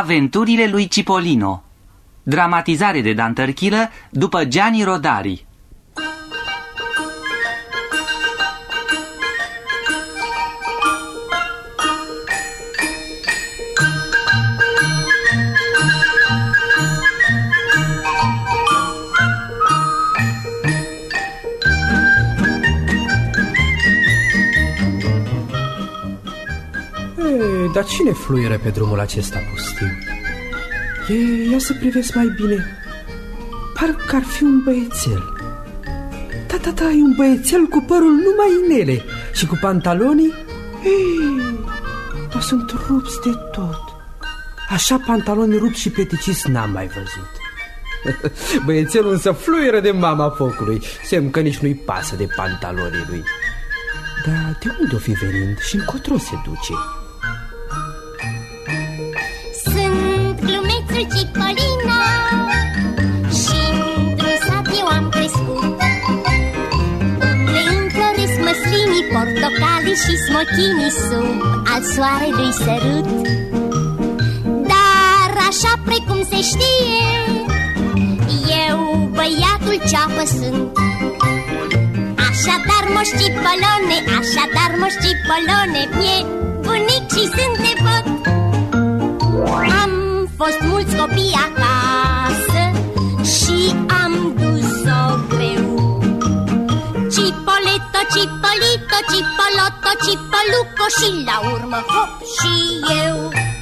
Aventurile lui Cipollino. Dramatizare de Dan Tărchilă după Gianni Rodari. Dar cine fluieră pe drumul acesta pustiu? Ia să privesc mai bine. Parcă ar fi un băiețel. Da, e un băiețel cu părul numai inele și cu pantalonii. Dar sunt rupți de tot. Așa pantaloni rupți și peticiți n-am mai văzut. Băiețelul însă fluieră de mama focului. Semn că nici nu-i pasă de pantalonii lui. Dar de unde o fi venind și încotro se duce? Cipollino și într-un sat eu am crescut. Le-mi floresc măslinii, portocalii și smochinii sub al soarelui sărut. Dar așa precum se știe, eu băiatul ceapă sunt. Așadar, Moș Cipollone, mi-e bunic și sunt nepot. Am fost mulți copii acasă și am dus-o greu. Cipoleto, Cipolito, Cipolotto, Cipoluco și la urmă hop și eu.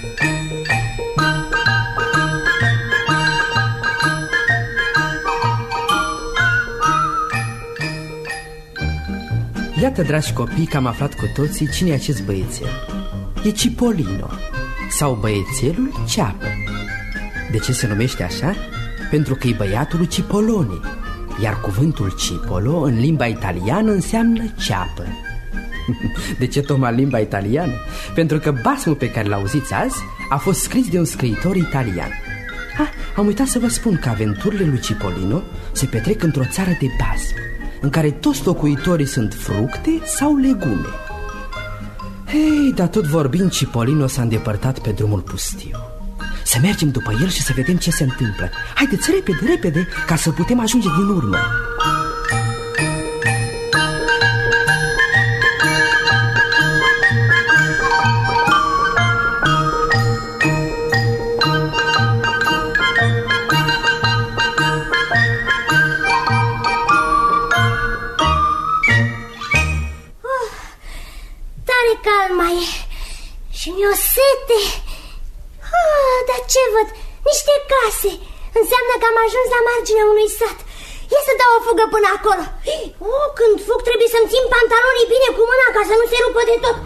Iată, dragi copii, că am aflat cu toții cine e acest băiețel. E Cipollino, sau băiețelul ceapă. De ce se numește așa? Pentru că e băiatul lui Cipollone, iar cuvântul Cipolo în limba italiană înseamnă ceapă. De ce tocmai limba italiană? Pentru că basmul pe care l-auziți azi a fost scris de un scriitor italian. Am uitat să vă spun că aventurile lui Cipollino se petrec într-o țară de basm, în care toți locuitorii sunt fructe sau legume. Dar tot vorbind, Cipollino s-a îndepărtat pe drumul pustiu. Să mergem după el și să vedem ce se întâmplă. Haideți, repede, ca să putem ajunge din urmă. Tare calm mai e și mi-o sete. Dar ce văd? Niște case. Înseamnă că am ajuns la marginea unui sat. Ia să dau o fugă până acolo. Când fug trebuie să-mi țin pantalonii bine cu mâna ca să nu se rupă de tot.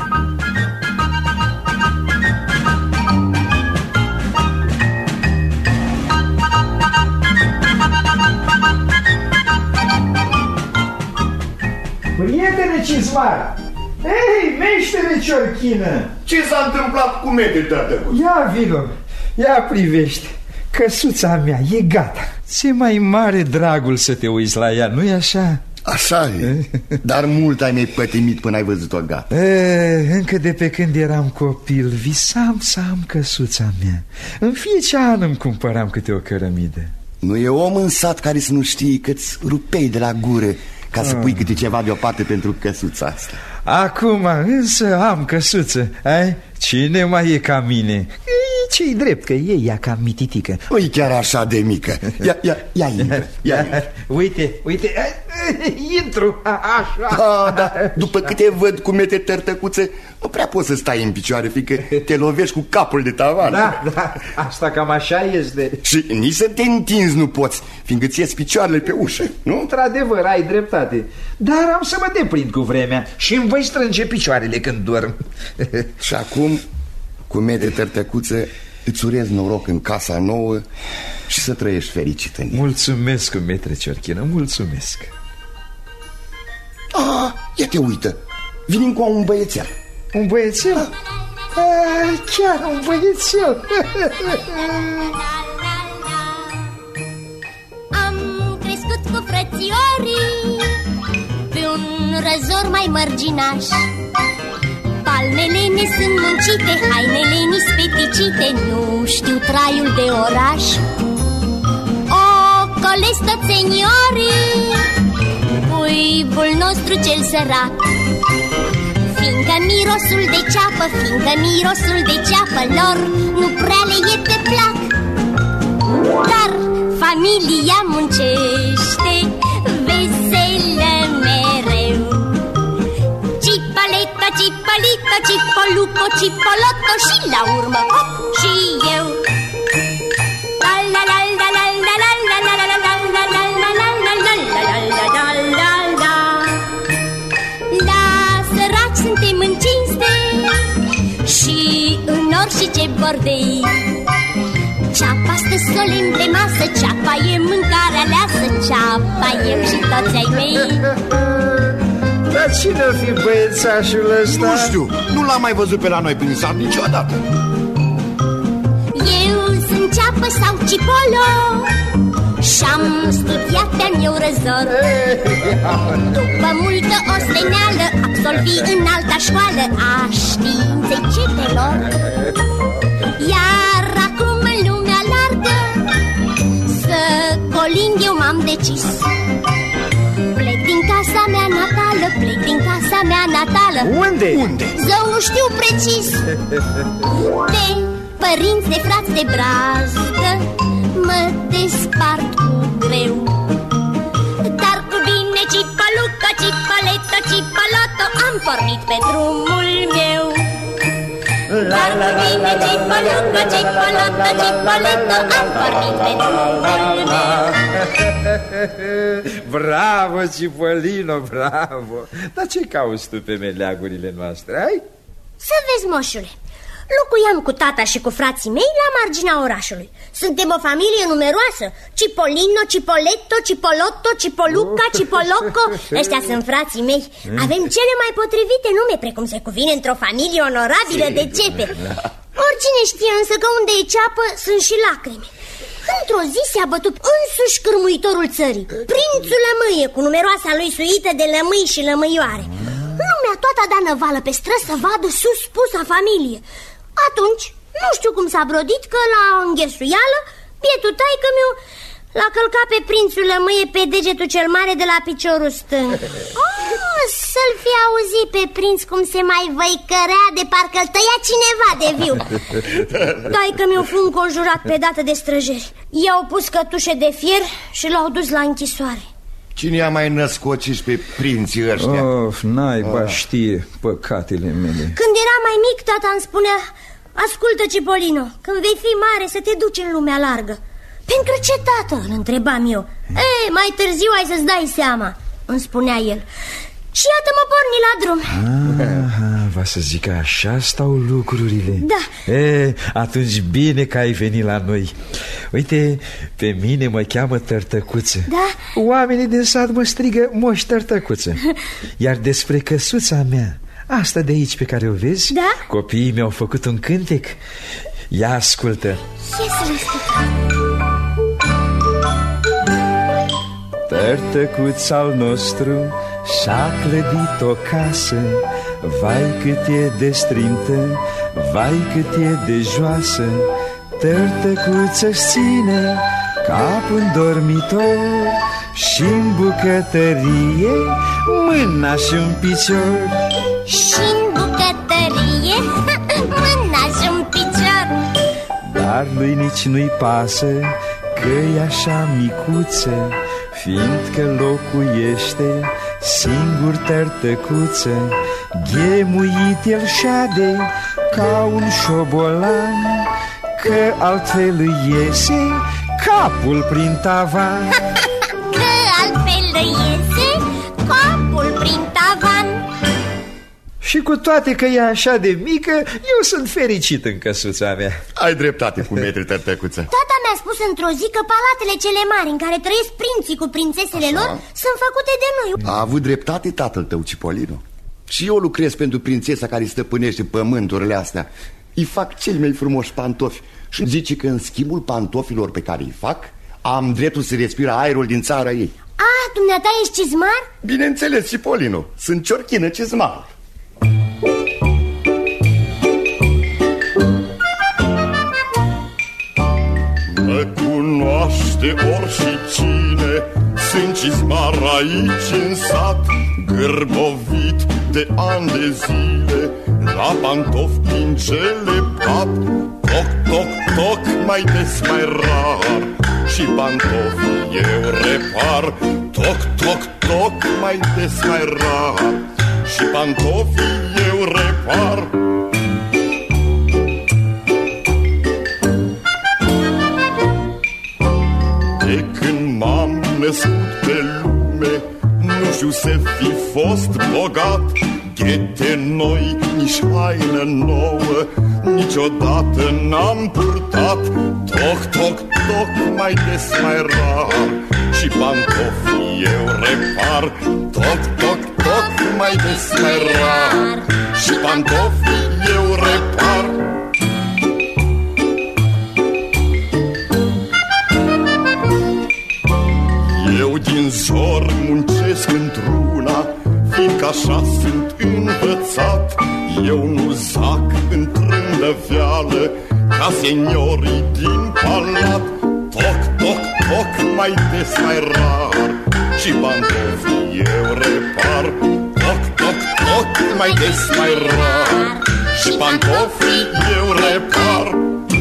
Prietene Cizmar! Ei, meștere Ciorchină! Ce s-a întâmplat cu mete, tătăcuț? Ia vino, ia privește. Căsuța mea e gata. Ce mai mare dragul să te uiți la ea, nu-i așa? Așa e, dar mult ai mai pătimit până ai văzut-o gata. Încă de pe când eram copil visam să am căsuța mea. În fiecare an îmi cumpăram câte o cărămidă. Nu e om în sat care să nu știe că-ți rupei de la gură ca să pui câte ceva deoparte pentru căsuța asta. Acum însă am căsuță. Cine mai e ca mine? Ce-i drept că e ea ca mititică. Nu-i chiar așa de mică. Ia intră. Uite, intru așa. Da, după câte văd cu mete tărtăcuțe, nu prea poți să stai în picioare, fiindcă te lovești cu capul de tavan. Da, asta cam așa este. Și nici să te întinzi nu poți, fiindcă ți ies picioarele pe ușă, nu? Într-adevăr, ai dreptate. Dar am să mă deprind cu vremea și îmi voi strânge picioarele când dorm. Și acum, cu mete tărtăcuțe, îți urez noroc în casa nouă și să trăiești fericit în ea. Mulțumesc, metre Ciorchină, mulțumesc. Ia te uită, vine cu un băiețel. Un băiețel? Chiar un băiețel. Am crescut cu frățiorii pe un răzor mai mărginaș. Palmele ne sunt muncite, hainele ni speticite, nu știu traiul de oraș. O, colesc toți seniorii, puibul nostru cel sărac. Fiindcă mirosul de ceapă, fiindcă mirosul de ceapă lor nu prea le e pe plac. Dar familia muncește veselă mereu. Cipaleta, cipalita, cipoluco, cipolotto și la urmă hop și eu. La la la la la la la la la la la la la la la la la la la la. La săraci suntem în cinste și în orice bordei. Ceapa stă solemn pe masă, ceapa e mâncarea leasă, ceapa eu și toți ai mei. Dar cine-o fi băiețașul ăsta? Nu știu, nu l-am mai văzut pe la noi prin sat niciodată. Eu sunt ceapă sau cipolo și-am studiat de-a meu răzor. După multă osteneală absolvi în alta școală a științei cepelor. Iar acum în lumea largă să colind eu m-am decis. Plec din casa mea natală, plec din casa mea natală. Unde? Zău nu știu precis. De părinți, de frați, de brazdă mă despart cu greu. Dar cu bine, cipaluca, cipaletă, cipalotă, am pornit pe drumul meu. Dar cu bine, cipaluca, cipalotă, cipaletă, am pornit pe drumul meu. Bravo, Cipolino, bravo. Dar ce cauți tu pe meleagurile noastre, ai? Să vezi, moșule, locuiam cu tata și cu frații mei la marginea orașului. Suntem o familie numeroasă: Cipolino, Cipoletto, Cipolotto, Cipoluca, Cipoloco. Ăștia sunt frații mei. Avem cele mai potrivite nume, precum se cuvine într-o familie onorabilă de cepe. Oricine știe însă că unde e ceapă sunt și lacrimi. Într-o zi se-a bătut însuși cârmuitorul țării, prințul Lămâie, cu numeroasa lui suită de lămâi și lămâioare. Lumea toată a dat năvală pe străzi să vadă suspusa familie. Atunci, nu știu cum s-a brodit că la înghesuială, bietul taică-miu l-a călcat pe prințul Lămâie pe degetul cel mare de la piciorul stâng. Să-l fi auzit pe prinț cum se mai văicărea de parcă-l tăia cineva de viu. Taică-miu fu înconjurat pe dată de străjeri. I-au pus cătușe de fier și l-au dus la închisoare. Cine i-a mai născociși pe prinții ăștia? Of, naiba știe păcatele mele. Când era mai mic, tata îmi spunea: ascultă, Cipolino, când vei fi mare să te duci în lumea largă. Pentru ce, tată? Îl întrebam eu. Mai târziu ai să-ți dai seama, îmi spunea el. Și iată mă porni la drum. Va să zic că așa stau lucrurile. Da. Atunci bine că ai venit la noi. Uite, pe mine mă cheamă Tărtăcuță. Da? Oamenii din sat mă strigă Moș Tărtăcuță. Iar despre căsuța mea, asta de aici pe care o vezi, da? Copiii mi-au făcut un cântec. Ia ascultă. Ce să răscultă? Tărtăcuț al nostru și-a clădit o casă, vai cât e de strintă, vai cât e de joasă. Tărtăcuță-și ține capul în dormitor și-n bucătărie mâna și-n picior. Și-n bucătărie mâna și-n picior. Dar lui nici nu-i pasă că e așa micuță, fiindcă locuiește singur Tărtăcuță. Ghemuit el șade ca un șobolan, că altfel îi iese capul prin tavan. Că altfel îi iese capul prin tavan. Și cu toate că e așa de mică, eu sunt fericit în căsuța mea. Ai dreptate cu metri, Tărtăcuță. Tata mi-a spus într-o zi că palatele cele mari în care trăiesc prinții cu prințesele lor sunt făcute de noi. A avut dreptate tatăl tău, Cipolino. Și eu lucrez pentru prințesa care stăpânește pământurile astea. Îi fac cei mai frumoși pantofi și zice că în schimbul pantofilor pe care îi fac, am dreptul să respir aerul din țara ei. Dumneata ești cizmar? Bineînțeles, Cipolino, sunt Ciorchină Cizmar. de oricine. Sunt cizmar aici în sat, gârbovit de ani de zile, la pantofi din cele pat. Toc, toc, toc, mai des, mai rar, și pantofii eu repar. Toc, toc, toc, mai des, mai rar, și pantofii eu repar. De când m-am născut pe lume, nu știu să fi fost bogat. Ghete noi, nici haină nouă, niciodată n-am purtat. Toc, toc, toc, mai des, mai rar, și pantofii eu repar. Toc, toc, toc, mai des, mai rar, și pantofii eu repar. Eu din zor muncesc într-una, fiindcă așa sunt învățat. Eu nu zac în trândăveală ca seniorii din palat. Toc, toc, toc, mai des, mai rar, și pantofii eu repar. Toc, toc, toc, mai des, mai rar, și pantofii eu repar.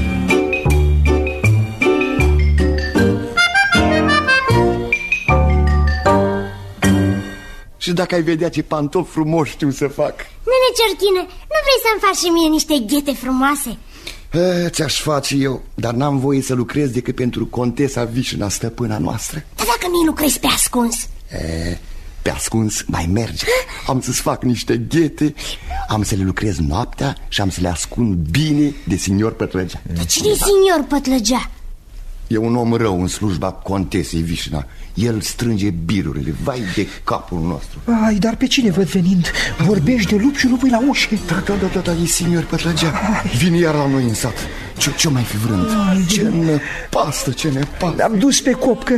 Și dacă ai vedea ce pantofi frumoși știu să fac. Nene Ciorchine, nu vrei să-mi faci și mie niște ghete frumoase? Ți-aș face eu, dar n-am voie să lucrez decât pentru contesa Vișina, stăpâna noastră. Dar dacă nu-i lucrezi pe ascuns? Pe ascuns mai merge. Am să-ți fac niște ghete, am să le lucrez noaptea și am să le ascund bine de signor Pătlăgea. De cine e signor Pătlăgea? E un om rău în slujba contesei Vișina. El strânge birurile, vai de capul nostru. Ai, dar pe cine văd venind? Vorbești de lup și lupul la ușă. Da, e signor Pătlăgea. Vine iar la noi în sat. Ce mai fi vrând? Ce nepastă, ce nepastă. Le-am dus pe copcă.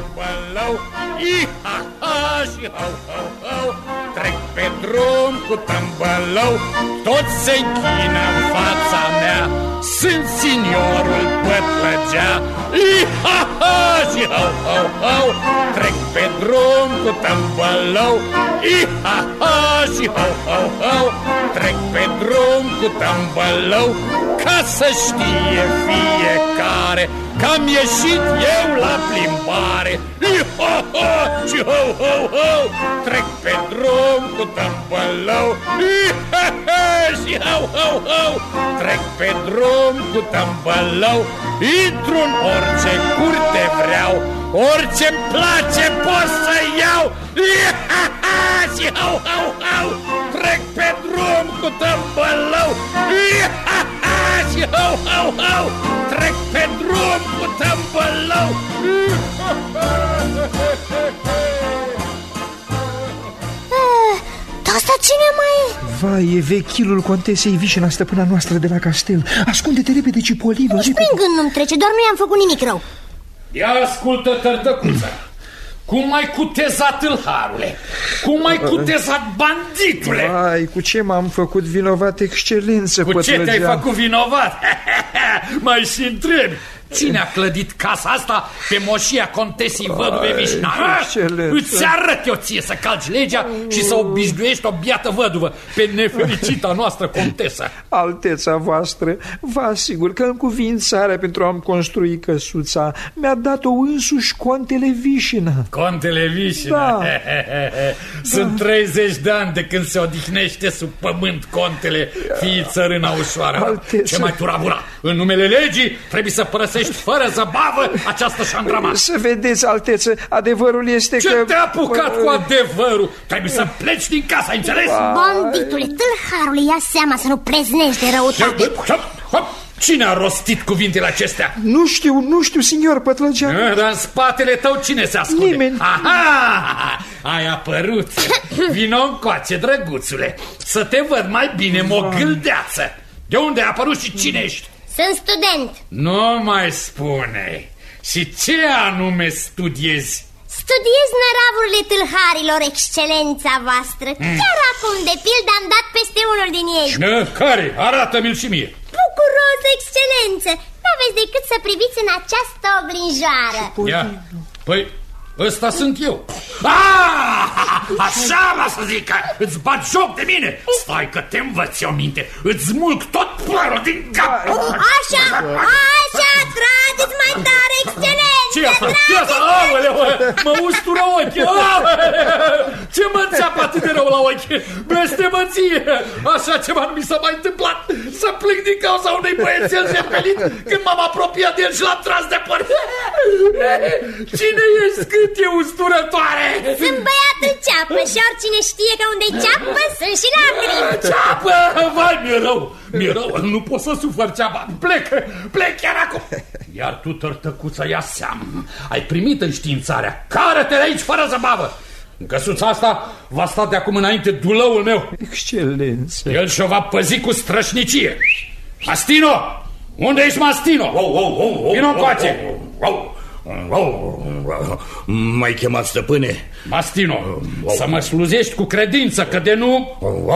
Trec pe drum cu tâmbălău, toți se închină în fața mea. Sunt signorul Pătlăgea. I-ha-ha și hau-hau-hau. Trec pe drum cu tâmbălău, i-ha-ha și hau-hau-hau. Trec pe drum cu tâmbălău, ca să știe fiecare că am ieșit eu la plimbare. I-ha-ha și hau-hau-hau. Trec pe drum cu tâmbălău, i-ha-ha și hau-hau-hau. Trec pe drum cu tâmbălău, intru în orice curte vreau, orice-mi place pot să iau. I-ha-ha și hau-hau-hau. Trec pe drum cu tâmbălău, i-ha-ha și hau-hau-hau. Trec pe drum cu tâmbălău. Dar asta cine mai e? Vai, e vechilul contesei Vișina, stăpâna noastră de la castel. Ascunde-te repede, Cipolino. Nici prin gând nu-mi trece, doar nu i-am făcut nimic rău. Ia ascultă, tărdăcuță. Cum m-ai cutezat, tâlharule? Cum m-ai cutezat, banditule? Vai, cu ce m-am făcut vinovat, excelență, Cu Pătlăgea? ce te-ai făcut vinovat? Mai și întrebi. Cine a clădit casa asta pe moșia contesii văduve Vișina? Îți arăt eu ție să calci legea și să obișnuiești o biată văduvă pe nefericita noastră contesă. Alteța voastră, vă asigur că încuvințarea pentru a-mi construi căsuța mi-a dat-o însuși contele Vișina. Contele Vișina? Da. Sunt 30 de ani de când se odihnește sub pământ contele, fii țărâna ușoară. Alteță. Ce mai turabura? În numele legii trebuie să părăsești fără zăbavă această șandrama. Să vedeți, Alteță, adevărul este Ce că... te-a apucat cu adevărul? Trebuie să pleci din casa, ai înțeles? Banditule, tâlharule, ia seama să nu preznești de răutate. Cine a rostit cuvintele acestea? Nu știu, signor Pătlăgea. Dar în spatele tău cine se ascunde? Nimeni. Aha! Ai apărut. Vino încoace, drăguțule, să te văd mai bine, mogâldeață. De unde ai apărut și cine ești? Sunt student. Nu mai spune. Și ce anume studiezi? Studiez năravurile tâlharilor, excelența voastră. Chiar acum, de pildă, am dat peste unul din ei. Care? Arată-mi-l și mie. Bucuros, excelență. n-aveți decât să priviți în această oglinjoară. Ia, păi, ăsta sunt eu. Așa mă să zic, că îți bat joc de mine. Stai că te învăț eu minte. Îți smulg tot părul din cap. Așa, trageți mai tare, excelență. Ce asta? Ce asta? Aoleu, mă ustură ochii. Ce mă înțeapă atât de rău la ochi? Blestemăție. Așa ceva nu mi s-a mai întâmplat. Să plâng din cauza unui băiețel jepelit când m-am apropiat de el și l-am tras de păr. Cine ești? Cât e usturătoare? Sunt băiatul Ceapă și oricine știe că unde-i ceapă sunt și lacrimi. Ceapă! Vai, mi-e rău, nu pot să sufăr ceapa. Plec chiar acum. Iar tu, tărtăcuță, ia seamă. Ai primit înștiințarea. Cară-te de aici fără zăbavă. Căsuța asta va sta de acum înainte dulăul meu. Excelență. El și-o va păzi cu strășnicie. Mastino! Unde ești, Mastino? Vino încoace. M-ai chemat, stăpâne? Mastino, să mă sluzești cu credință, că de nu...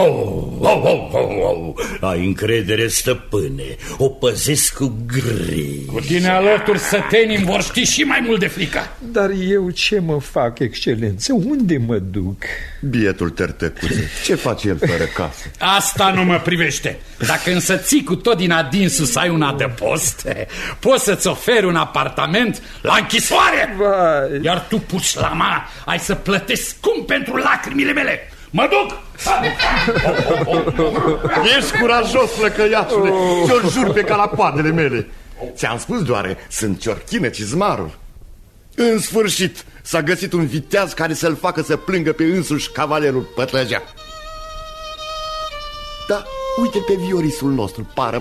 Ai încredere, stăpâne. O păzesc cu griji. Cu tine alături sătenii îmi vor ști și mai mult de frică. Dar eu ce mă fac, excelență? Unde mă duc? Bietul tărtăcuțe, ce face el fără casă? Asta nu mă privește. Dacă însă ții cu tot din adinsul să ai un adăpost, poți să-ți oferi un apartament la închisoare. Vai. Iar tu, pușlama, ai să plătești scump pentru lacrimile mele. Mă duc! Ești curajos, flăcăiașule, ți-o jur pe calapoadele mele. Ți-am spus doar, sunt Ciorchină Cizmarul. În sfârșit s-a găsit un viteaz care să-l facă să plângă pe însuși cavalerul Pătlăgea. Da, uite pe viorisul nostru, pară.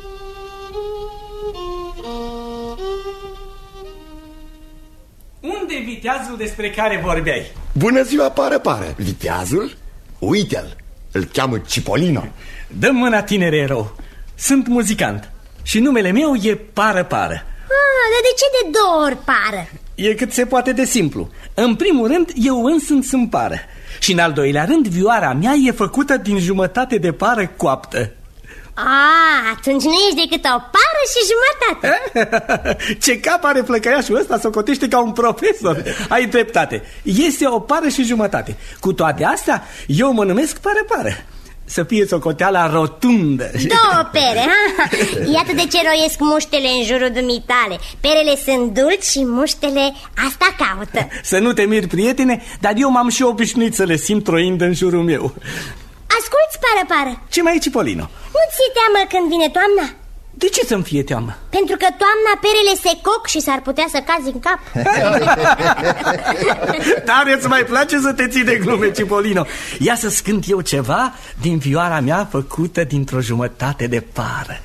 Unde-i viteazul despre care vorbeai? Bună ziua, pară. Viteazul? Uite-l, îl cheamă Cipolino. Dă mâna, tinere erou. Sunt muzicant și numele meu e Pară. Dar de ce de 2 ori Pară? E cât se poate de simplu. În primul rând, eu însumi sunt pară. Și în al doilea rând, vioara mea e făcută din jumătate de pară coaptă. Atunci nu ești decât o pară și jumătate. Ce cap are flăcăiașul ăsta, socotește ca un profesor. Ai dreptate, este o pară și jumătate. Cu toate astea, eu mă numesc Pară. Să fie socoteala rotundă. 2 pere, ha? Iată de ce roiesc muștele în jurul dumitale. Perele sunt dulci și muștele asta caută. Să nu te miri, prietene, dar eu m-am și obișnuit să le simt troind în jurul meu. Asculți, Pară. Ce mai e, Cipolino? Nu ți-e teamă când vine toamna? De ce să-mi fie teamă? Pentru că toamna perele se coc și s-ar putea să cazi în cap. Tare îți mai place să te ții de glume, Cipolino. Ia să-ți cânt eu ceva din vioara mea făcută dintr-o jumătate de pară.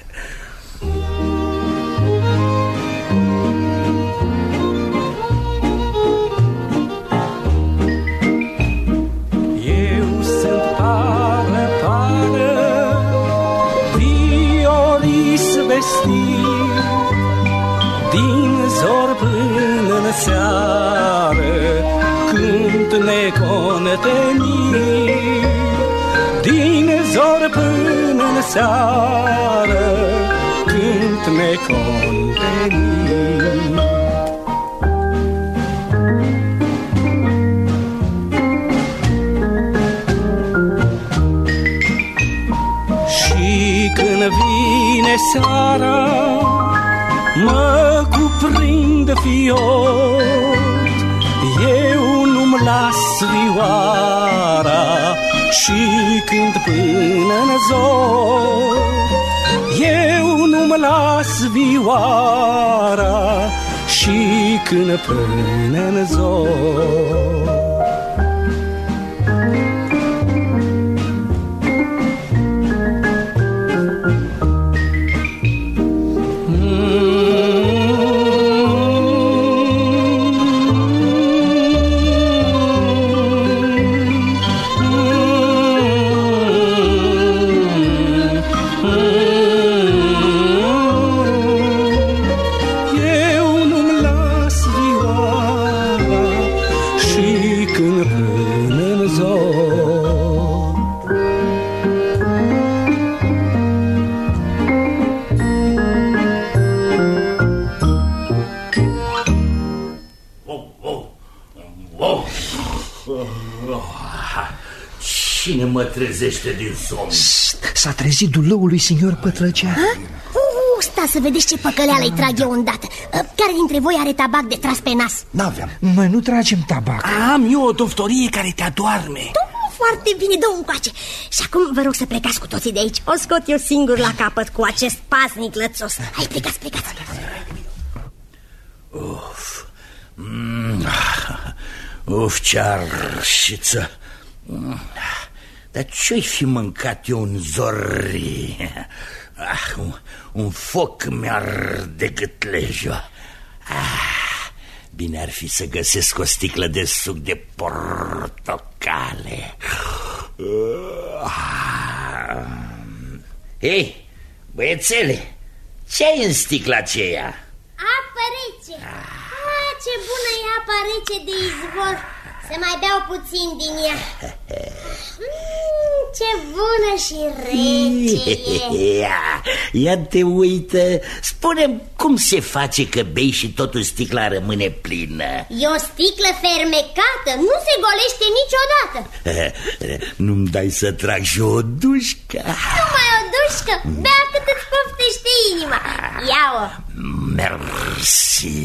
Eu sunt pară, vioris vestit, din zor până în seară, cânt necontenit. Din zor până în seară, cânt necontenit. Și când vine seara, mă cuprind fiot, eu nu-mi las vioara și cânt până în zor. Eu nu-mi las vioara și cânt până în zor. Cine mă trezește din somn? S-a trezit dulăul lui signor Pătlăgea. Sta să vedeți ce păcăleală-i trag eu îndată. Care dintre voi are tabac de tras pe nas? N-aveam. Noi nu tragem tabac. Am eu o doftorie care te adorme. Foarte bine, dă-o încoace. Și acum vă rog să plecați cu toții de aici. O scot eu singur la capăt cu acest pasnic lățos. Hai, plecați. Uf, ce arșiță. Dar ce-i fi mâncat eu în zori? Un foc mi-arde gâtlejul. Bine ar fi să găsesc o sticlă de suc de portocale. Hei, băiețele, ce-ai în sticla aceea? Apă rece. Ce bună e apa rece de izvor. Să mai beau puțin din ea. Ce bună și rece e. Ia te uită. Spune-mi cum se face că bei și totul sticla rămâne plină. E o sticlă fermecată, nu se golește niciodată. Nu-mi dai să trag și o dușcă? Numai o dușcă? Bea cât îți poftește inima. Ia-o. Mersi.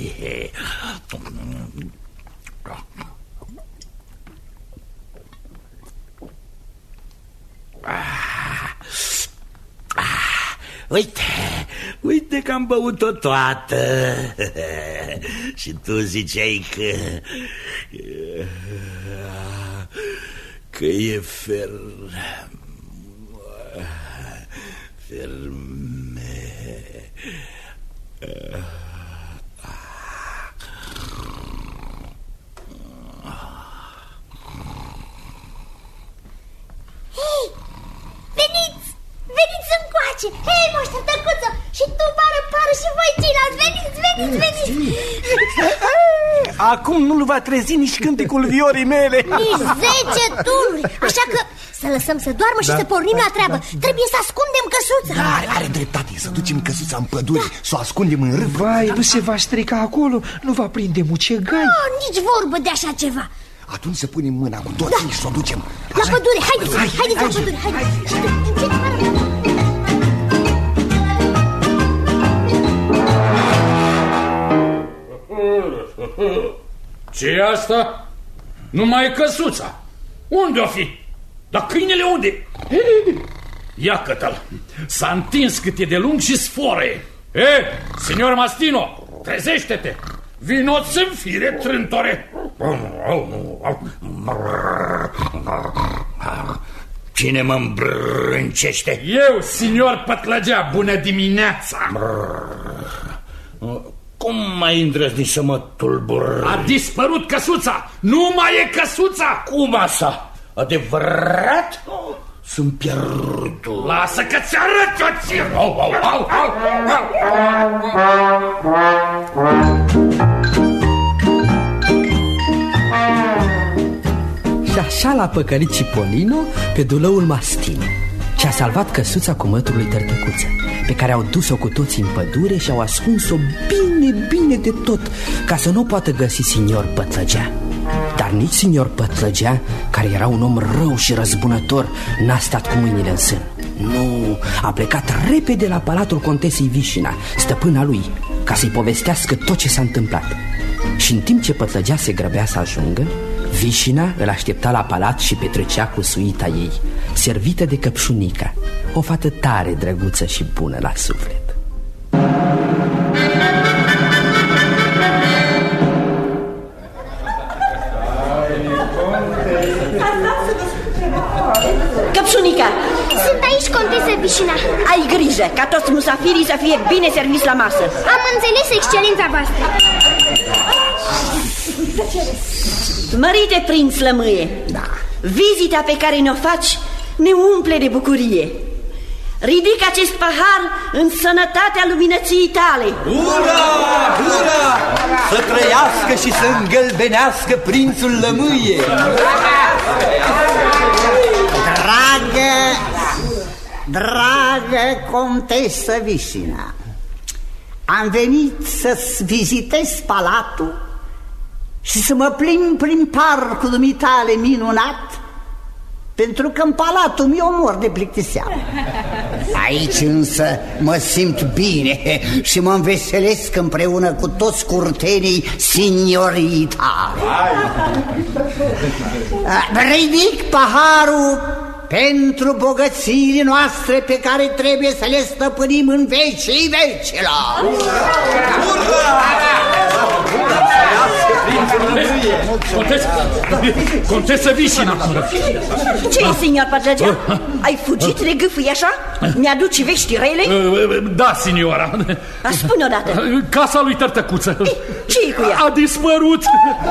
Uite că am băut-o toată. Și tu ziceai că e ferme. Veniți încoace! Hei, moștă tăcuță! Și tu, pară, și voi ceilalți! Veniți! Acum nu-l va trezi nici cântecul viorii mele. Nici 10 tunuri! Așa că să lăsăm să doarmă și să pornim la treabă. Trebuie să ascundem căsuța. Are dreptate, să ducem căsuța în pădure, să o ascundem în râb. Vai, nu se va strica acolo, nu va prinde mucegai. Nici vorbă de așa ceva. Atunci să punem mâna cu toții și să o ducem la pădure. Haideți la pădure. Ce-i asta? Numai căsuța. Unde o fi? Dar câinele unde? Ia-că-l. S-a întins cât e de lung și sfore. Signor Mastino, trezește-te. Vino-ți în fire, trântore. Cine mă îmbrâncește? Eu, signor Pătlăgea, bună dimineața. Cum mai îndrăzni să mă tulbur? A dispărut căsuța. Nu mai e căsuța. Cum asta? Adevărat? Sunt pierdut. Lasă că ți arăt eu ție. Și așa l-a păcălit Cipolino pe dulăul Mastino și a salvat căsuța cu mătrul lui Tărtăcuță, pe care au dus-o cu toții în pădure și au ascuns-o bine de tot, ca să nu o poată găsi signor Pătlăgea. Dar nici signor Pătlăgea, care era un om rău și răzbunător, n-a stat cu mâinile în sân. Nu, a plecat repede la palatul contesei Vișina, stăpâna lui, ca să-i povestească tot ce s-a întâmplat. Și în timp ce Pătlăgea se grăbea să ajungă, Vișina îl aștepta la palat și petrecea cu suita ei, servită de Căpșunica, o fată tare drăguță și bună la suflet. Căpșunica! Sunt aici, contesă Vișina. Ai grijă ca toți musafirii să fie bine serviți la masă. Am înțeles, excelența voastră. Mărite prinț Lămâie, vizita pe care ne-o faci ne umple de bucurie. Ridic acest pahar în sănătatea luminăției tale. Ura! Ura! Să trăiască și să îngălbenească prințul Lămâie. Dragă contesă Vișina, am venit să-ți vizitez palatul și să mă plimb prin parcul dumitale minunat, pentru că în palatul meu mor de plictiseală. Aici însă mă simt bine și mă înveselesc împreună cu toți curtenii signorita. Ridic paharul pentru bogățiile noastre pe care trebuie să le stăpânim în vecii vecilor. Contesă Vișina. Ce-i, signor Pătlăgea? Ai fugit de gâfâi așa? Mi-aduci vești rele? Da, signora. Spune odată. Casa lui Tărtăcuță. Ce-i cu ea? A dispărut.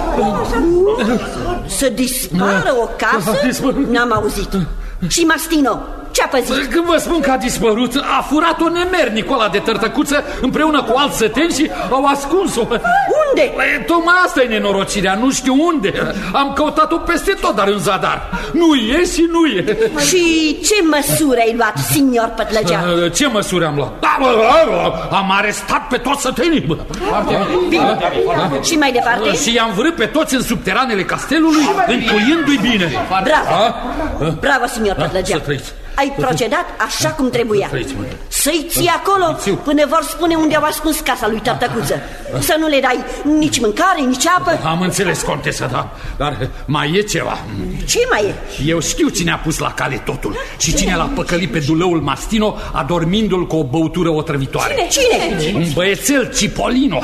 Să dispară o casă? N-am auzit. Și Mastino, ce-a păzit? Când vă spun că a dispărut, a furat-o nemernicul ăla de Tărtăcuță împreună cu alți săteni și au ascuns-o. Unde? Tocmai asta e nenorocirea, nu știu unde. Am căutat-o peste tot, dar în zadar. Nu e și nu e. Și ce măsuri ai luat, signor Pătlăgea? Ce măsuri am luat? Am arestat pe toți sătenii. Bine. Și mai departe? Și i-am vărât pe toți în subteranele castelului, încuiindu-i bine. Bravo. Bravo, signor Pătlăgea. Ai procedat așa cum trebuia. Să-i ții acolo până vor spune unde au ascuns casa lui Tărtăcuță. Să nu le dai nici mâncare, nici apă. Am înțeles, contesă, da. Dar mai e ceva. Ce mai e? Eu știu cine a pus la cale totul și cine l-a păcălit pe dulăul Mastino, adormindu-l cu o băutură otrăvitoare. Cine? Un băiețel, Cipolino.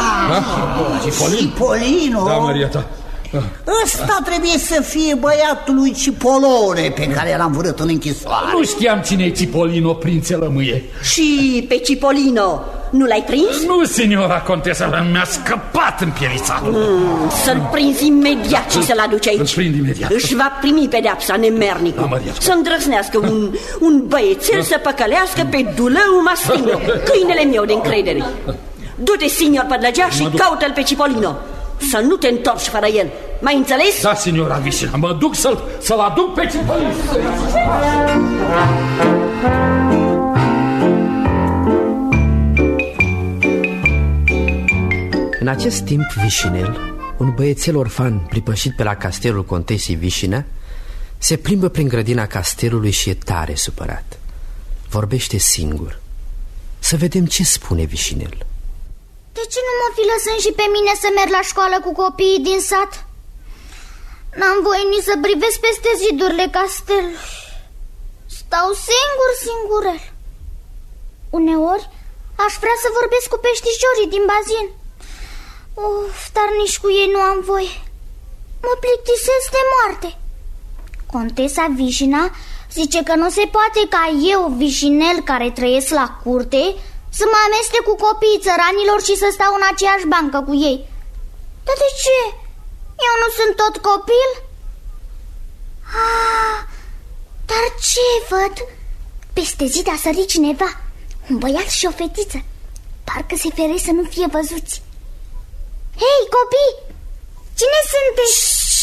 Cipolino? Da, Maria ta. Ăsta trebuie să fie băiatul lui Cipolone pe care l-am vărât în închisoare. Nu știam cine e Cipolino, prințe lămâie. Și pe Cipolino nu l-ai prins? Nu, signora contesă, mi-a scăpat împielițatul. Să-l prinzi imediat și să-l aduci aici. Îl prind imediat. Își va primi pedeapsa nemernicul. Să îndrăznească un băiețel să păcălească pe dulăul Mastino, câinele meu de încredere. Du-te, signor Pătlăgea, și caută-l pe Cipolino. Să nu te întorci fără el. Mai înțeles? Da, signora Vișina, mă duc să-l aduc pe Cipolino. În acest timp, Vișinel, un băiețel orfan pripășit pe la castelul contesei Vișina, se plimbă prin grădina castelului și e tare supărat. Vorbește singur. Să vedem ce spune Vișinel. De ce nu mă fi lăsând și pe mine să merg la școală cu copiii din sat? N-am voie nici să privesc peste zidurile castelului. Stau singurel. Uneori aș vrea să vorbesc cu peștișorii din bazin. Dar nici cu ei nu am voie. Mă plictisesc de moarte. Contesa Vișina zice că nu se poate ca eu, Vișinel, care trăiesc la curte, să mă amestec cu copiii țăranilor și să stau în aceeași bancă cu ei. Dar de ce? Eu nu sunt tot copil? Dar ce văd? Peste zid a sărit cineva, un băiat și o fetiță. Parcă se ferește să nu fie văzuți. Hei, copii! Cine sunteți?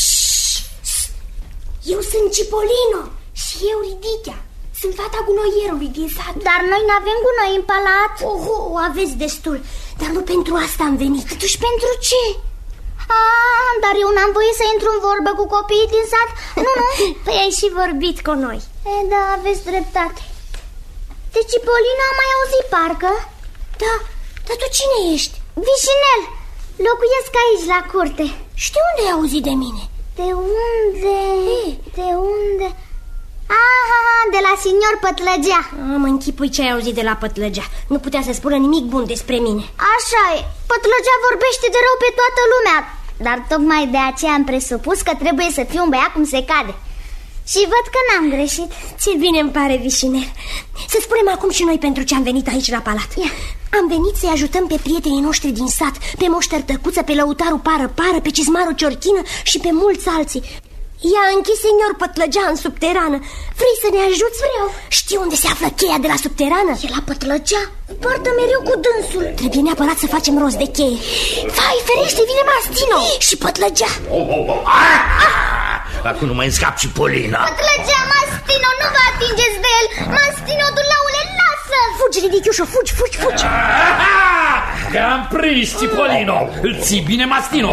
Eu sunt Cipolino și eu Ridichea. Sunt fata gunoierului din sat. Dar noi n-avem gunoi în palat. O aveți destul. Dar nu pentru asta am venit. Atunci pentru ce? Dar eu n-am voie să intru în vorbă cu copiii din sat. Nu. Păi ai și vorbit cu noi. Da, aveți dreptate. De Cipolino am mai auzit parcă. Da, dar tu cine ești? Vișinel. Locuiesc aici la curte. Și de unde ai auzit de mine? De unde? De unde? De la signor Pătlăgea. Mă închipui ce ai auzit de la Pătlăgea. Nu putea să spună nimic bun despre mine. Așa e, Pătlăgea vorbește de rău pe toată lumea. Dar tocmai de aceea am presupus că trebuie să fiu un băiat cum se cade. Și văd că n-am greșit. Ce bine îmi pare, Vișinel. Să spunem acum și noi pentru ce am venit aici la palat. Am venit să-i ajutăm pe prietenii noștri din sat, pe Moș Tărtăcuță, pe Lăutarul Pară-Pară, pe Cizmarul Ciorchină și pe mulți alții. I-a închis senior Pătlăgea în subterană. Vrei să ne ajuți? Vreau. Știi unde se află cheia de la subterană? E la Pătlăgea. Poartă mereu cu dânsul. Trebuie neapărat să facem rost de cheie. Vai, ferește, vine Mastino și Pătlăgea. Acum nu mai scap Cipolina. Pătlăgea, Mastino, nu vă atingeți de el. Mastino, dulaule, lasă. Fugi, Ridichiușo, fugi. Te-am prins, Cipollino. Îl ții bine, Mastino?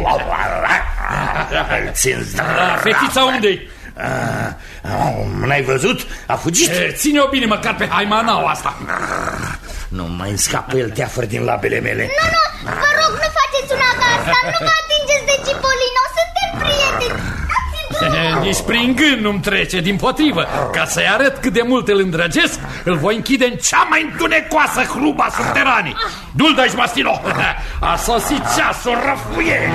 Îl țin. Fetița unde-i? N-ai văzut? A fugit? Ține-o bine măcar pe haimanaua asta. Nu mai scapă el teafăr din labele mele. Nu, vă rog, nu faceți una ca asta. Nu vă atingeți de Cipollino. Suntem prieteni. Nici prin gând nu-mi trece, dimpotrivă. Ca să-i arăt cât de mult îl îndrăgesc, îl voi închide în cea mai întunecoasă hruba subteranii. Du-l de aici, Mastino. A sosit ceasul răfuierii.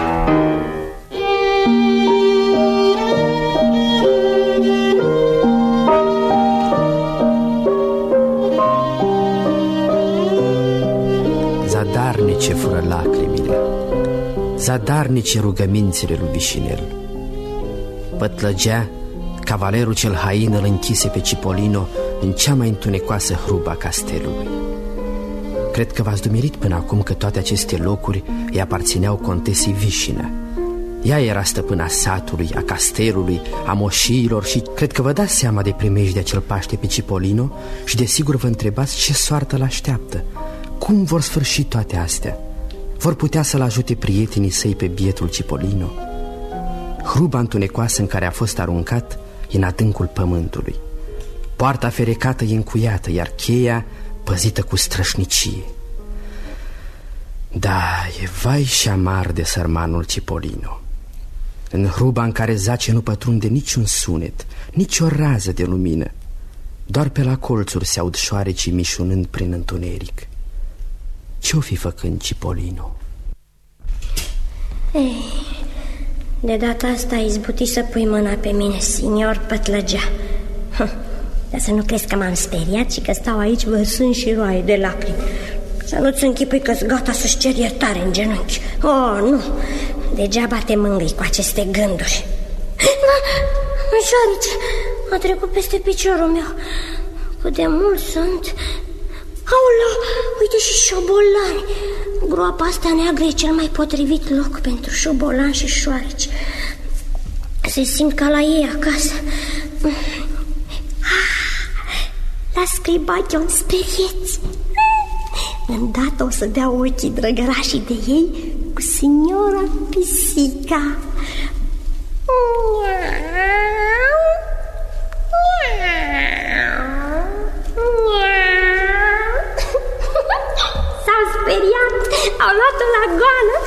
Zadarnice fură lacrimile, zadarnice rugămințile lui Vișinel. Pătlăgea, cavalerul cel hain îl închise pe Cipollino în cea mai întunecoasă hruba castelului. Cred că v-ați dumirit până acum că toate aceste locuri îi aparțineau contesei Vișina. Ea era stăpâna satului, a castelului, a moșiilor și cred că vă dați seama de primejdea ce-l paște pe Cipollino și desigur vă întrebați ce soartă l-așteaptă. Cum vor sfârși toate astea? Vor putea să-l ajute prietenii săi pe bietul Cipollino? Hruba întunecoasă în care a fost aruncat e în adâncul pământului. Poarta ferecată e încuiată, iar cheia păzită cu strășnicie. Da, e vai și amar de sărmanul Cipollino. În hruba în care zace nu pătrunde niciun sunet, nici o rază de lumină. Doar pe la colțuri se aud șoarecii mișunând prin întuneric. Ce-o fi făcând Cipollino? De data asta ai izbutit să pui mâna pe mine, signor Pătlăgea. Dar să nu crezi că m-am speriat și că stau aici vărsând și roaie de lacrimi. Să nu-ți închipui că-s gata să-și cer iertare în genunchi. Oh, nu, degeaba te mângâi cu aceste gânduri. Șoarice, a trecut peste piciorul meu. Cât de mult sunt. Aoleu, uite și șobolani. Groapa asta neagră e cel mai potrivit loc pentru șobolani și șoareci. Se simt ca la ei acasă. Las că-i bagi un sperieți. Îndată o să dea ochii drăgărașii de ei cu signora Pisica. S-au speriat, au luat-o la goană.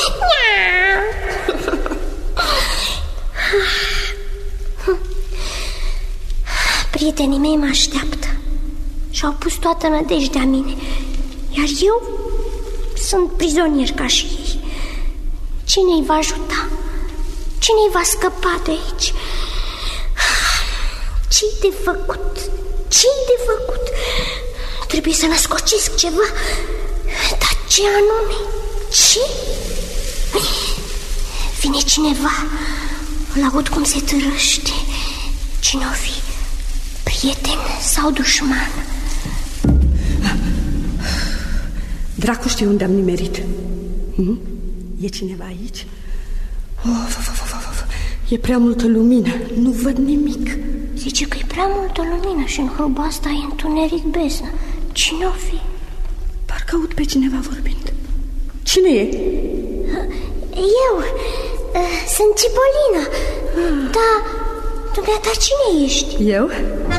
Prietenii mei mă așteaptă și-au pus toată nădejdea mine, iar eu sunt prizonier ca și ei. Cine-i va ajuta? Cine-i va scăpa de aici? Ce-i de făcut? Ce-i de făcut? Trebuie să născocesc ceva. Dar ce anume? Ce? Vine cineva. Îl aud cum se târăște. Cine-o fi? Prieten sau dușman? Dracu știe unde am nimerit. E cineva aici? E prea multă lumină. Nu văd nimic. Zice că e prea multă lumină și în hruba asta e întuneric beznă. Cine-o fi? Parcă aud pe cineva vorbind. Cine e? Eu. Sunt Cipollino. Dar dumneata cine ești? Eu?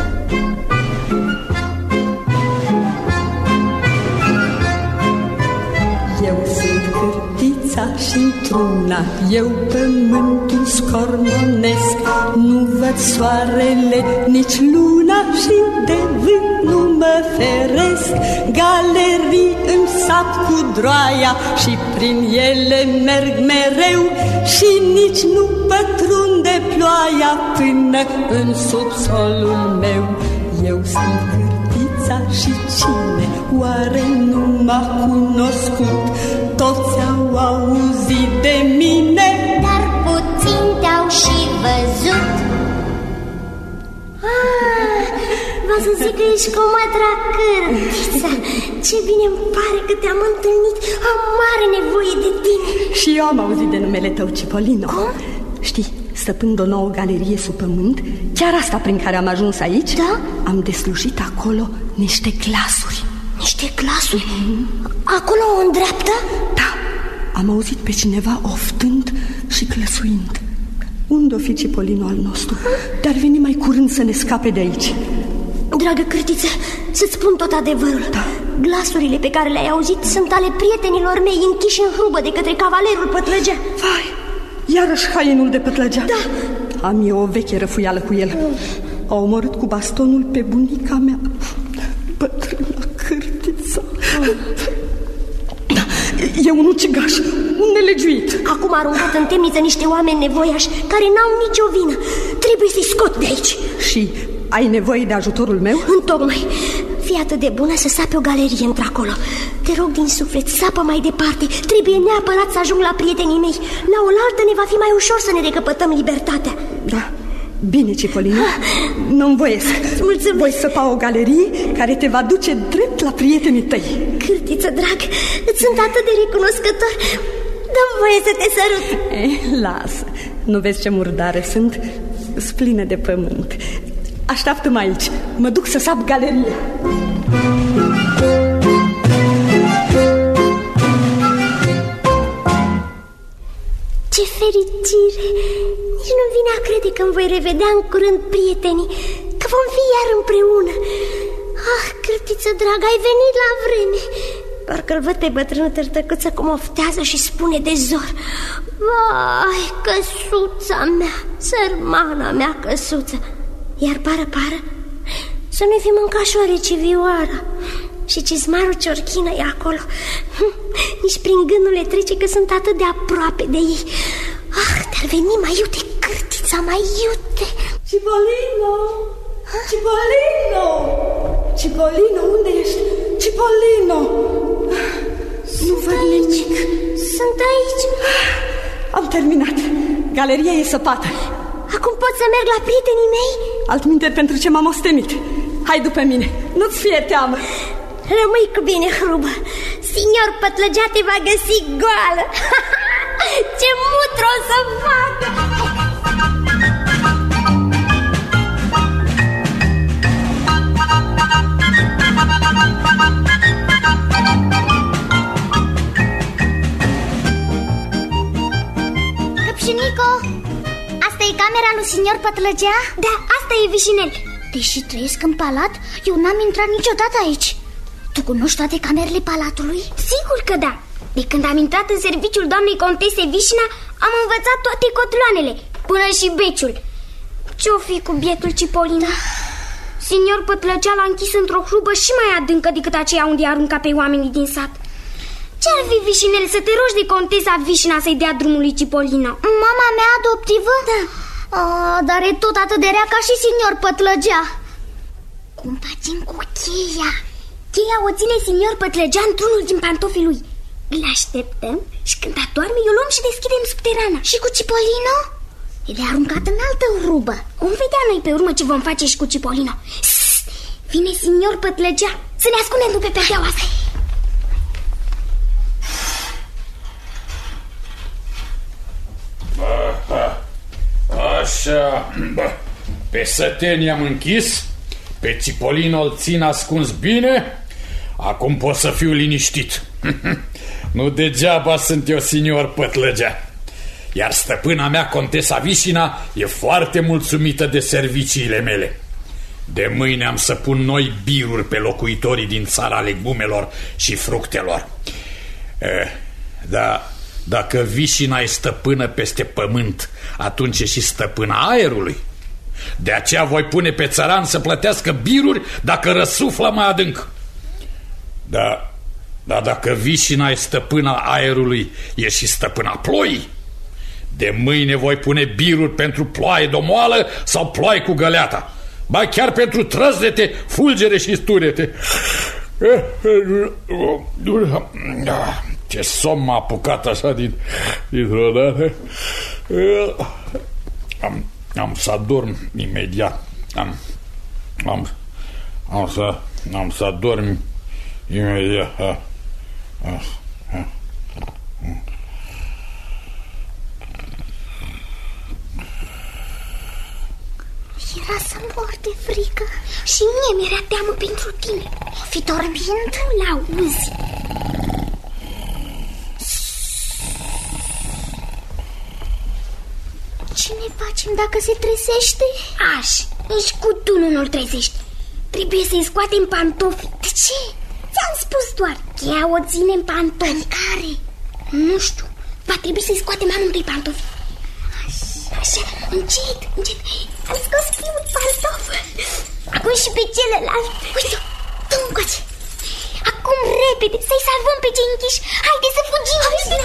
Eu sunt cârtița și într-una, eu pământul scormonesc. Nu văd soarele, nici luna și de vânt nu mă feresc. Galerii îmi sap cu droaia și prin ele merg mereu și nici nu pătrunde ploaia până în subsolul meu. Eu sunt cârtița și cine oare nu m-a cunoscut? Toți au auzit de mine, dar puțin te-au și văzut. Vă să zic că ești cu mătra cârtița. Ce bine îmi pare că te-am întâlnit. Am mare nevoie de tine. Și eu am auzit de numele tău, Cipollino. Cum? Știi, stăpând o nouă galerie sub pământ, chiar asta prin care am ajuns aici, da? Am deslujit acolo niște glasuri. Niște Niște glasuri? Acolo în dreapta? Da, am auzit pe cineva oftând și clăsuind. Unde-o fi Cipollino al nostru? Dar veni mai curând să ne scape de aici. Dragă cârtiță, să-ți spun tot adevărul. Da. Glasurile pe care le-ai auzit sunt ale prietenilor mei închiși în hrubă de către cavalerul Pătlăgea. Vai, iarăși hainul de Pătlăgea. Da. Am eu o veche răfuială cu el. A omorât cu bastonul pe bunica mea, bătrâna cârtiță. E un ucigaș, un nelegiuit. Acum a aruncat în temniță niște oameni nevoiași care n-au nicio vină. Trebuie să-i scot de aici. Și ai nevoie de ajutorul meu? Întocmai. Fii atât de bună să sapi o galerie într-acolo. Te rog din suflet, sapă mai departe. Trebuie neapărat să ajung la prietenii mei. La oaltă ne va fi mai ușor să ne recăpătăm libertatea. Da, bine, Cipollino, nu-mi voiesc. Mulțumesc. Voi săpa o galerie care te va duce drept la prietenii tăi. Cârtiță, drag, îți sunt atât de recunoscător. Dă-mi voie să te sărut. Lasă, nu vezi ce murdare sunt? Spline de pământ. Așteaptă-mă aici, mă duc să sap galerie. Ce fericire! Nici nu vine a crede că îmi voi revedea în curând prietenii, că vom fi iar împreună. Ah, cârtiță dragă, ai venit la vreme. Parcă-l văd pe bătrânul Tărtăcuță cum oftează și spune de zor. Vai, căsuța mea, sărmana mea căsuță. Iar pară, să nu-i fi mâncașoare, ci vioara. Și cizmarul Ciorchină e acolo. Nici prin gând nu le trece că sunt atât de aproape de ei. Ah, dar veni mai iute, cârtița, mai iute. Cipollino! Cipollino! Cipollino, unde ești? Cipollino! Nu văd nimic. Sunt aici. Am terminat. Galeria e săpată. Acum pot să merg la prietenii mei? Altminteri pentru ce m-am ostenit. Hai după mine, nu-ți fie teamă. Rămâi cu bine, hrubă. Signor Pătlăgea te va găsi goală. Ce mutru o să facă! Căpșunico, asta e camera lui signor Pătlăgea? Da, asta e Vișinel. Deși trăiesc în palat, eu n-am intrat niciodată aici. Tu cunoști toate camerele palatului? Sigur că da. De când am intrat în serviciul doamnei contese Vișina, am învățat toate cotloanele, până și beciul. Ce-o fi cu bietul Cipollino? Signor Pătlăgea l-a închis într-o hrubă și mai adâncă decât aceea unde i-a aruncat pe oamenii din sat. Ce-ar fi, Vișinel, să te rogi de contesa Vișina să-i dea drumul lui Cipollino? Mama mea adoptivă? Da. Dar e tot atât de rea ca și signor Pătlăgea. Cum facem cu cheia? Cheia o ține signor Pătlăgea într-unul din pantofii lui. Îl așteptăm și când adorme, o luăm și deschidem subterana. Și cu Cipollino? El e aruncat în altă hrubă. Vom vedea noi pe urmă ce vom face și cu Cipollino. Vine signor Pătlăgea, să ne ascundem după perdeaua asta. Așa, pe săteni am închis, pe Cipollino îl țin ascuns bine. Acum pot să fiu liniștit. Nu degeaba sunt eu signor Pătlăgea. Iar stăpâna mea, contesa Vișina, e foarte mulțumită de serviciile mele. De mâine am să pun noi biruri pe locuitorii din țara legumelor și fructelor. Da, dacă Vișina e stăpână peste pământ, atunci e și stăpâna aerului. De aceea voi pune pe țăran să plătească biruri dacă răsuflă mai adânc. Da, dacă Vișina e stăpâna aerului, e și stăpâna ploii. De mâine voi pune biruri pentru ploaie domoală sau ploaie cu găleata, ba chiar pentru trăznete, fulgere și sturete. Ce somn m-a apucat așa dintr-o dată. Am să adorm imediat. Am să adorm imediat. Era să mor de frică. Și mie mi-era teamă pentru tine. O fi dormind? Nu l-auzi. Ce ne facem dacă se trezește? Aș, nici cu tu nu-l trezești. Trebuie să-i scoatem pantofi. De ce? Ți-am spus doar. Cheia o ține în pantofi. În care? Nu știu. Va trebui să-i scoatem amândoi pantofi. Așa, încet, încet. Am scos primul pantof. Acum și pe celălalt. Uite, dă-mi încoace. Acum repede, să-i salvăm pe cei închiși. Haide să fugim.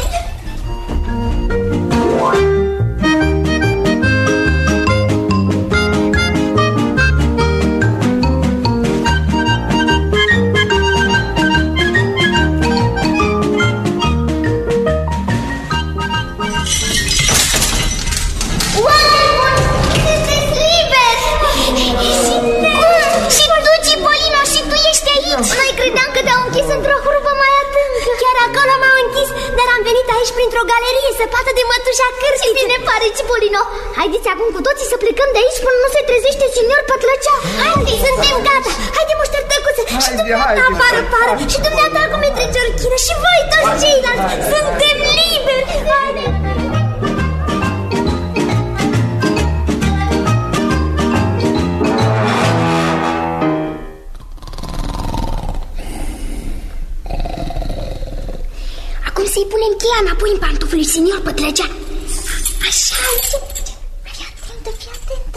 Noi credeam că te-au închis într-o hrupă mai adâncă. Chiar acolo m-au închis, dar am venit aici printr-o galerie săpată de mătușa cârșii. Ce bine pare, Cipolino. Haideți acum cu toții să plecăm de aici până nu se trezește senior Pătlăcea. Haide, suntem gata. Haide, moșter tăcuță. Și dumneata apară. Și dumneata cu Metre Ciorchină. Și voi toți ceilalți. Suntem liberi. Haide. Să-i punem cheia înapoi în pantoful lui senior Pătlăcea. Așa, fii atentă, fii atentă.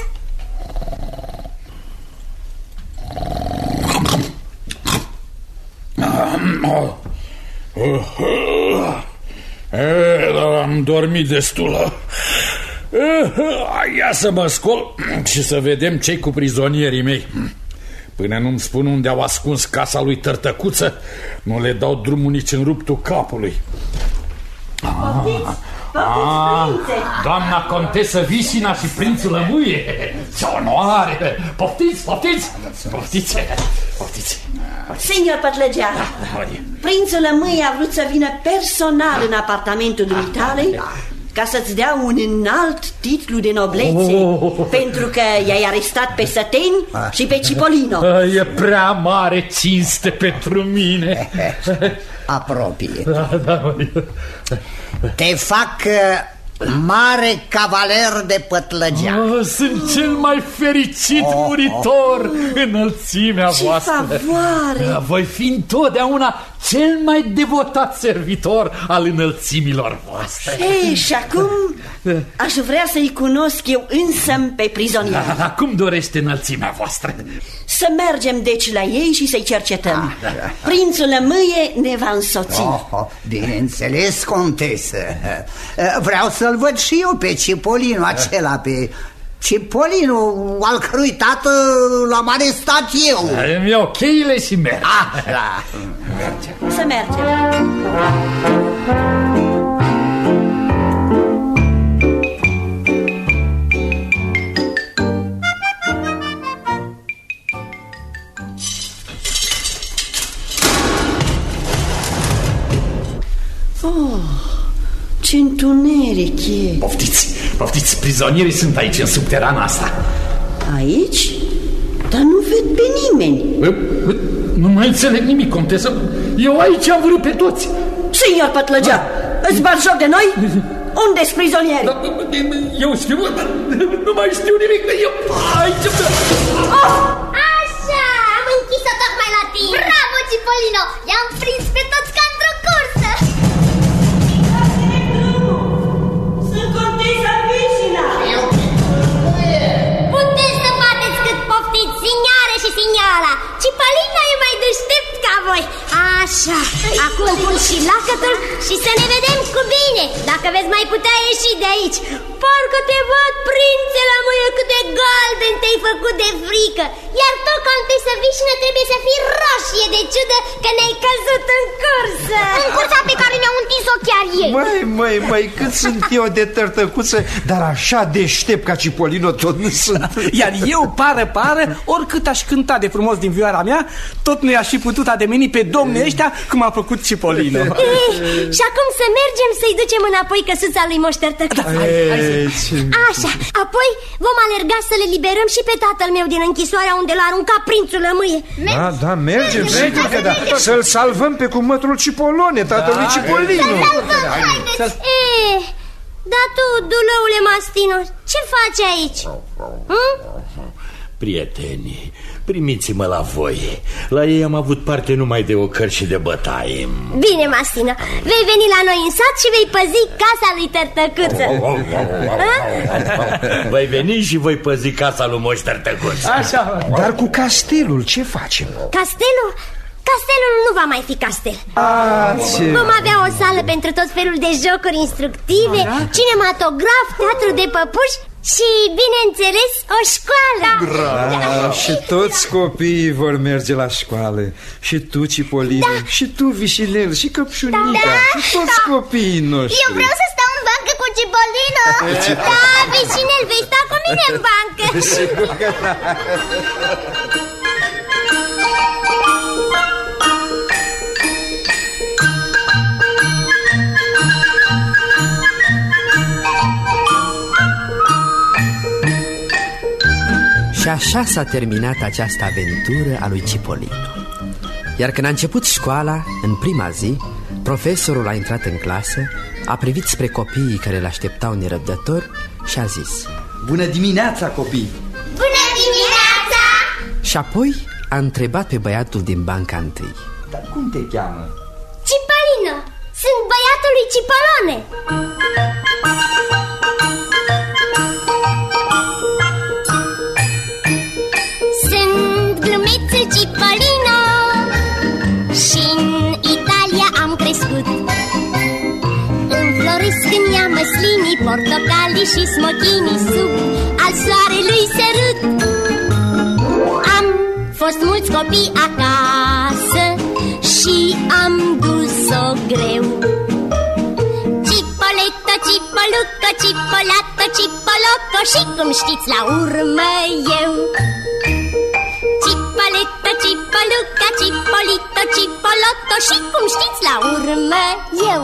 Am dormit destul. Ia să mă scol și să vedem ce-i cu prizonierii mei. Până nu-mi spun unde au ascuns casa lui Tărtăcuță, nu le dau drumul nici în ruptul capului. Doamna contesă Visina și prințul Lămâie, ce onoare! Poftiți. Senior Pătlăcea, prințul Lămâie a vrut să vină personal în apartamentul dumitale ca să-ți dea un înalt titlu de noblețe, pentru că i-ai arestat pe Săteni și pe Cipolino. E prea mare cinste pentru mine. Apropie. Te fac mare cavaler de Pătlăgea. Sunt cel mai fericit muritor. Înălțimea voastră. Ce favoare! Voi fi întotdeauna cel mai devotat servitor al înălțimilor voastre. Ei, și acum aș vrea să-i cunosc eu însă pe prizonieri. Cum dorește înălțimea voastră? Să mergem deci la ei și să-i cercetăm. Prințul Lămâie ne va însoți. Bineînțeles, contesă. Vreau să-l văd și eu pe Cipolino acela, pe Cipolino, al cărui tată l-am arestat eu. Îmi iau cheile și merg. Să mergem. Ce întuneric e. Poftiți, prizonierii sunt aici, în subterana asta. Aici? Dar nu ved pe nimeni. Nu mai înțeleg nimic, contesă. Eu aici am vrut pe toți. Senior Pătlăgea, îți bagi joc de noi? Unde-s prizonieri? Eu știu, nu mai știu nimic. Aici... Așa, am închis-o tocmai la timp. Bravo, Cipolino, i-am prins pe toți ca într-o cursă. Sunt contesa Visina. Puteți să bateți cât poftiți, signoare și signoara. Cipolino e mai deștept ca voi. Așa, acum pun și lacătul și să ne vedem cu bine, dacă veți mai putea ieși de aici. Parcă te văd, prințe Lămâie, cât de galben te-ai făcut de frică. Iar tu, Contesă Vișină, trebuie să fii roșie de ciudă că ne-ai căzut în cursă. În cursa pe care ne-au întins-o chiar ei. Măi, cât sunt eu de tărtăcuță, dar așa deștept ca Cipollino tot nu sunt. Iar eu, pară, oricât aș cânta de frumos din vioara mea, tot nu i-aș fi putut ademeni pe domnii ăștia cum a făcut Cipollino. Și acum să mergem să-i ducem înapoi căsuța lui Moș Tărtăcuț. Așa, apoi vom alerga să le liberăm și pe tatăl meu din închisoarea unde l-a aruncat prințul Lămâie. Da, mergem, sigur că da. Să-l salvăm pe cumătrul Cipollone, tatălui Cipollino. Dar tu, dulăule Mastino, ce faci aici? Prieteni, primiți-mă la voi. La ei am avut parte numai de ocări și de bătaie. Bine, Mastino, vei veni la noi în sat și vei păzi casa lui Tărtăcuță. Voi veni și voi păzi casa lui Moș Tărtăcuț. Așa. Dar cu castelul ce facem? Castelul? Castelul nu va mai fi castel. Vom avea o sală pentru tot felul de jocuri instructive, cinematograf, teatru de păpuși și, bineînțeles, o școală. Și toți copiii vor merge la școală. Și tu, Cipollino, și tu, Vișinel, și Căpșunica, și toți copiii noștri. Eu vreau să stau în bancă cu Cipollino. Da, Vișinel, vei sta cu mine în bancă. Sigur că da. Și așa s-a terminat această aventură a lui Cipollino. Iar când a început școala, în prima zi, profesorul a intrat în clasă, a privit spre copiii care l-așteptau nerăbdător și a zis: Bună dimineața, copii! Bună dimineața! Și apoi a întrebat pe băiatul din banca întâi: Dar cum te cheamă? Cipollino, sunt băiatul lui Cipollone. Cipollino și-n Italia am crescut. Înfloresc în ea măslinii, portocalii și smochinii sub al soarelui sărut. Am fost mulți copii acasă și am dus-o greu. Cipoletto, Cipolucco, Cipolato, Cipoloco și, cum știți, la urmă eu. Cipoletto, Cipolucca, Cipolito, Cipolotto și, cum știți, la urmă eu.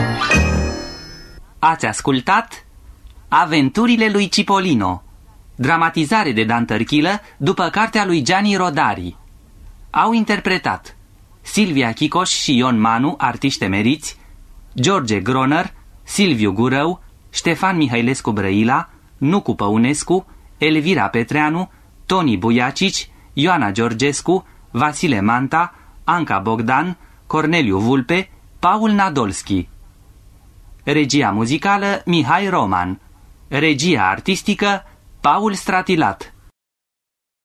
Ați ascultat Aventurile lui Cipollino, dramatizare de Dan Tărchilă după cartea lui Gianni Rodari. Au interpretat Silvia Chicoș și Ion Manu, artiști emeriți, George Groner, Silviu Gurău, Ștefan Mihailescu Brăila, Nucu Păunescu, Elvira Petreanu, Toni Buiacici, Ioana Georgescu, Vasile Manta, Anca Bogdan, Corneliu Vulpe, Paul Nadolski. Regia muzicală Mihai Roman. Regia artistică Paul Stratilat.